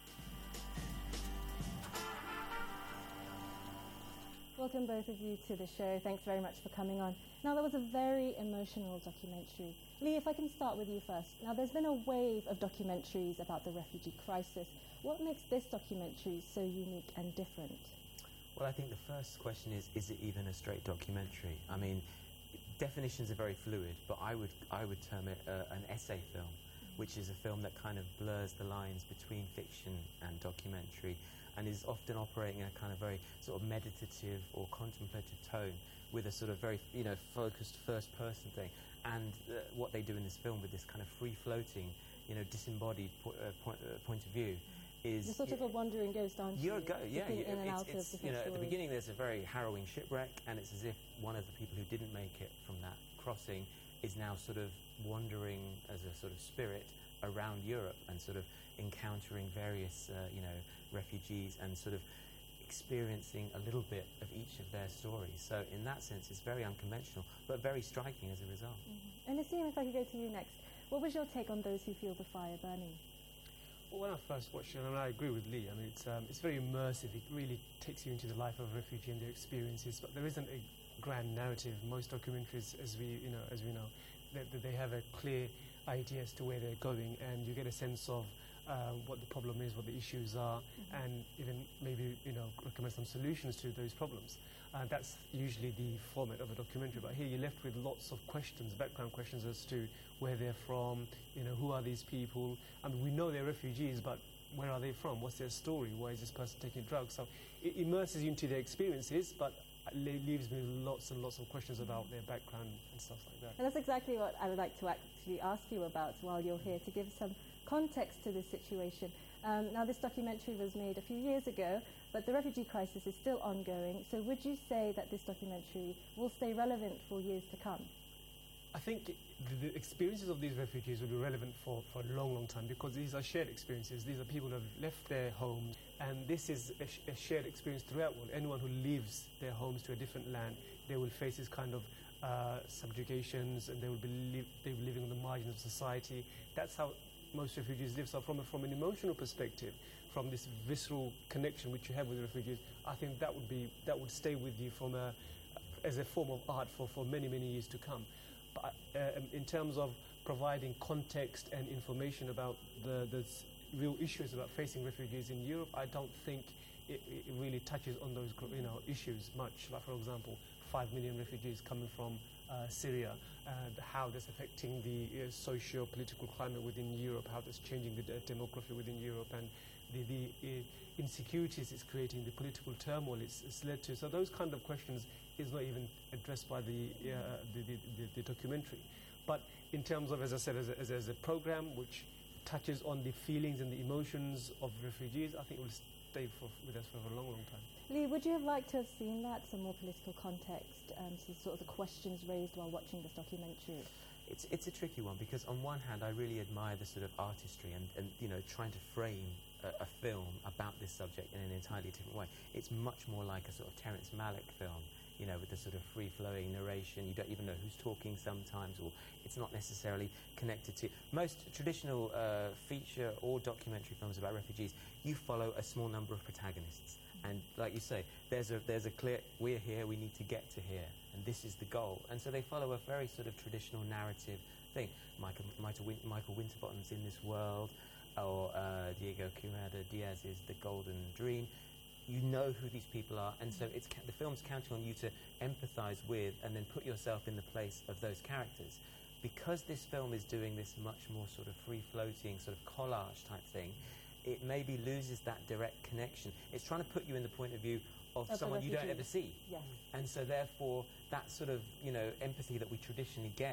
Welcome both of you to the show. Thanks very much for coming on. Now, that was a very emotional documentary. Lee, if I can start with you first. Now, there's been a wave of documentaries about the refugee crisis. What makes this documentary so unique and different? Well, I think the first question is, is it even a straight documentary? I mean, definitions are very fluid, but I would, I would term it uh, an essay film, which is a film that kind of blurs the lines between fiction and documentary and is often operating in a kind of very sort of meditative or contemplative tone with a sort of very, you know, focused first-person thing. And uh, what they do in this film with this kind of free-floating, you know, disembodied po uh, point, uh, point of view is... You're sort of a wandering ghost, aren't you? You're a go yeah, you, in and it's, out it's, of you know, stories. at the beginning there's a very harrowing shipwreck, and it's as if one of the people who didn't make it from that crossing is now sort of wandering as a sort of spirit around Europe and sort of encountering various, uh, you know, refugees and sort of experiencing a little bit of each of their stories. So in that sense, it's very unconventional, but very striking as a result. Mm-hmm. And Nassim, if I could go to you next, what was your take on Those Who Feel the Fire Burning? Well, when I first watched it, I mean, I agree with Lee. I mean, it's um, it's very immersive. It really takes you into the life of a refugee and their experiences. But there isn't a grand narrative. Most documentaries, as we you know, as we know, they, they have a clear idea as to where they're going, and you get a sense of uh, what the problem is, what the issues are, mm-hmm. and even maybe you know recommend some solutions to those problems. Uh, that's usually the format of a documentary. But here you're left with lots of questions, background questions as to where they're from, you know, who are these people? I mean, we know they're refugees, but where are they from? What's their story? Why is this person taking drugs? So it immerses you into their experiences, but leaves me with lots and lots of questions about their background and stuff like that. And that's exactly what I would like to actually ask you about while you're here, to give some context to this situation. Um, now, this documentary was made a few years ago, but the refugee crisis is still ongoing. So would you say that this documentary will stay relevant for years to come? I think the, the experiences of these refugees will be relevant for, for a long, long time, because these are shared experiences. These are people who have left their homes, and this is a, sh a shared experience throughout the world. Anyone who leaves their homes to a different land, they will face this kind of uh, subjugations, and they will be, li they will be living on the margins of society. That's how most refugees live. So from, a, from an emotional perspective, from this visceral connection which you have with refugees, I think that would, be, that would stay with you from a, as a form of art for, for many, many years to come. But uh, in terms of providing context and information about the, the real issues about facing refugees in Europe, I don't think it, it really touches on those you know, issues much. Like, for example, five million refugees coming from uh, Syria, and how that's affecting the uh, socio-political climate within Europe, how that's changing the uh, demography within Europe, and the, the uh, insecurities it's creating, the political turmoil it's, it's led to. So those kind of questions is not even addressed by the, uh, the, the, the, the documentary. But in terms of, as I said, as a, as, as a program which touches on the feelings and the emotions of refugees, I think it will stay for, with us for a long, long time. Lee, would you have liked to have seen that, some more political context um, to sort of the questions raised while watching this documentary? It's, it's a tricky one, because on one hand I really admire the sort of artistry and, and you know, trying to frame a, a film about this subject in an entirely different way. It's much more like a sort of Terrence Malick film, you know, with the sort of free-flowing narration. You don't even know who's talking sometimes, or it's not necessarily connected to... Most traditional uh, feature or documentary films about refugees, you follow a small number of protagonists. And like you say, there's a, there's a clear, we're here, we need to get to here. and this is the goal. And so they follow a very sort of traditional narrative thing. Michael, Michael, Win- Michael Winterbottom's in this world, or uh, Diego Quirada Diaz is the Golden Dream. You know who these people are, and so it's ca- the film's counting on you to empathise with and then put yourself in the place of those characters. Because this film is doing this much more sort of free-floating, sort of collage type thing, it maybe loses that direct connection. It's trying to put you in the point of view of Of the someone you don't refugee. ever see. Yes. And so therefore, that sort of, you know, empathy that we traditionally get